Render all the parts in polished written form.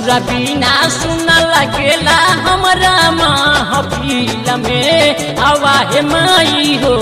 रौरा बिना सुन लगेला हमरा महफिल में आवाहे माई हो।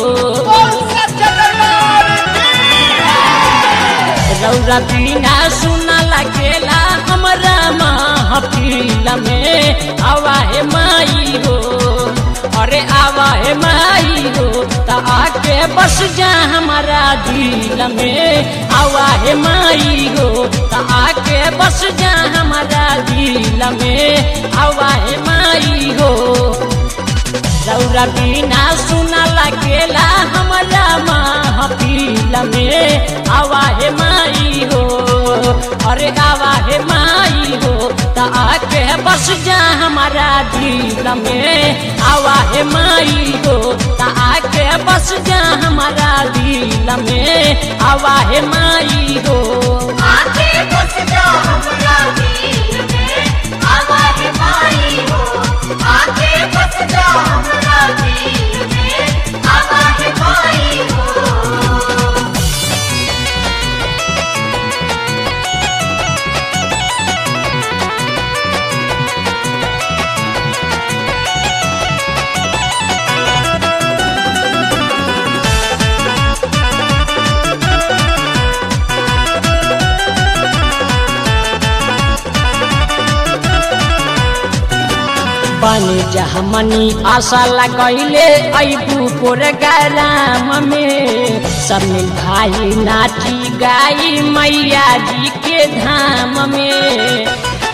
रौरा बिना सुन लगेला हमरा महफिल में आवाहे माई हो। अरे आवाहे माई हो त आके बस जा हमारा दिल में। आवाहे माई हो त आके बस जा हमारा दिल में। आवाहे माई हो रौरा बिना सुन लगेला हमारा महफिल में आवाहे माई हो। अरे आवाहे माई हो त आके बस जा हमारा दिल में। आवाहे माई हो त आके बस जा हमारा दिल में। आवाहे माई हो आके बस जा हमरा दिल में। आवाहे माई हो आके बस जा हमरा दिल में। आवाहे माई हो। बनी जहमनी आशा लगैले अबू प्रोग्राम में। सब मिल भाई नाची गाई मैया जी के धाम में।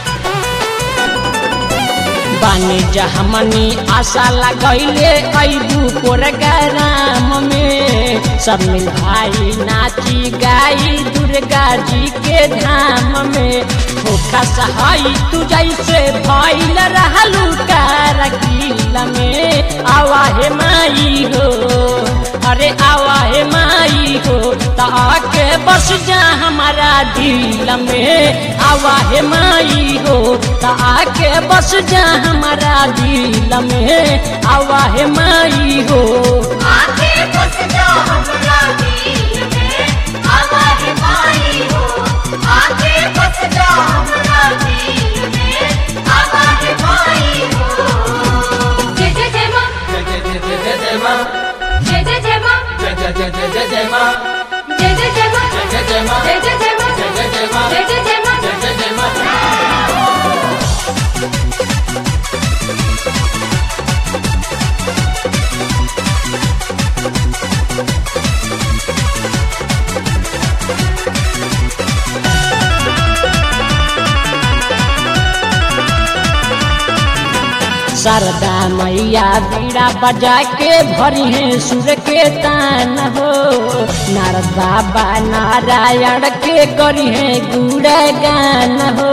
बनी जहमनी आशा लगैले अबू प्रोग्राम में। सब मिल भाई नाची गाई दुर्गा जी के धाम में। धोखा सहाई तू जैसे भइल रहलू कारगिल में। आवाहे माई हो अरे आवाहे माई हो त आके बस जा हमारा दिल में। आवाहे माई हो त आके बस जा हमारा दिल में। आवाहे माई हो आके बस जा हमरा दिल में। आवाहे माई हो आके बस जा हमरा दिल में। आवाहे माई हो। जय जय जय मां जय जय जय जय जय मां जय जय जय मां जय जय जय जय जय जय मां जय जय जय मां जय जय जय मां जय जय जय मां जय जय जय मां जय जय जय मां जय जय जय मां। शारदा मैया बीड़ा बजा के भरी है सुर के तान हो। नारद बाबा नारायण के करी है गुणगान हो।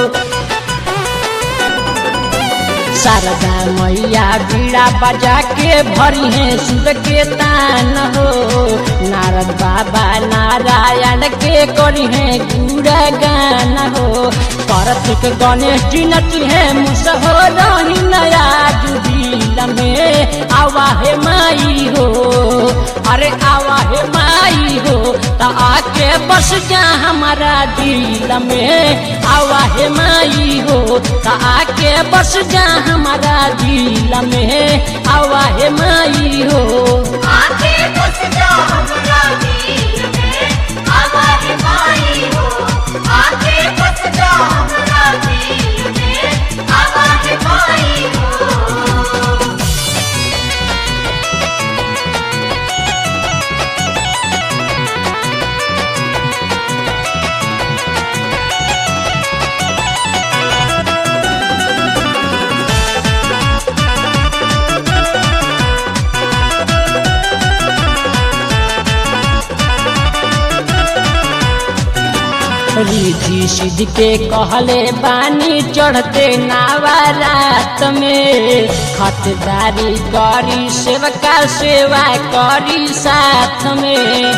शारदा मैया बीड़ा बजा के भरी है सुर के तान हो। नारद बाबा नारायण के करी है गुणगान हो। कार्तिक गणेश जी नची है मुसहो रही नया जुबील में। आवाहे माई हो अरे आवाहे माई हो त आके बस जा हमारा दिल में। आवाहे माई हो त आके बस जा हमारा दिल में। आवाहे माई हो आके बस जा हमरा दिल में। आवाहे माई हो आके बस जा हमरा दिल में। आवाहे माई हो। रिद्धि सिद्धि के कहले बानी चढ़ते नवरात में। खतदारी करी सेवका सेवा करी साथ में।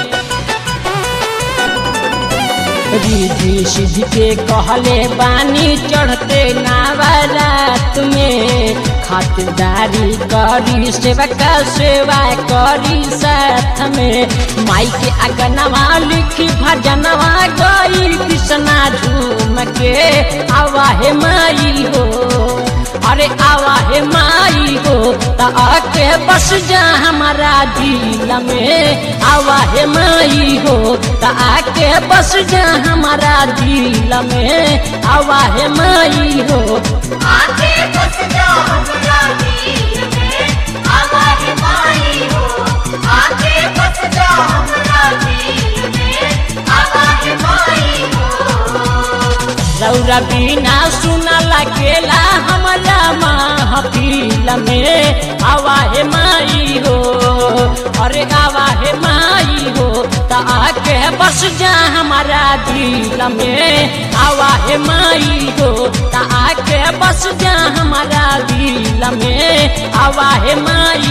रिद्धि सिद्धि के कहले बानी चढ़ते नवरात में। खातिरदारी करी सेवका सेवा करी साथ में माई के अगनवा लिखी भजनवा गई कृष्णा झूम के आवा हे माई हो अरे आवा हे माई हो ता आके बस जा हमारा दिल में आवा हे माई हो ता आके बस जा हमारा दिल में आवा हे माई हो आके बस जा हमरा दिल में आवा हे माई हो आके बस जा हमरा दिल में आवा हे माई हो रौरा बिना सुना लगेला हमारा महफिल में आवा हे माई हो अरे आवा हे माई हो ता आके बस जा हमारा दिल में आवा हे माई हो ता आके बस जा हमारा दिल में आवा हे माई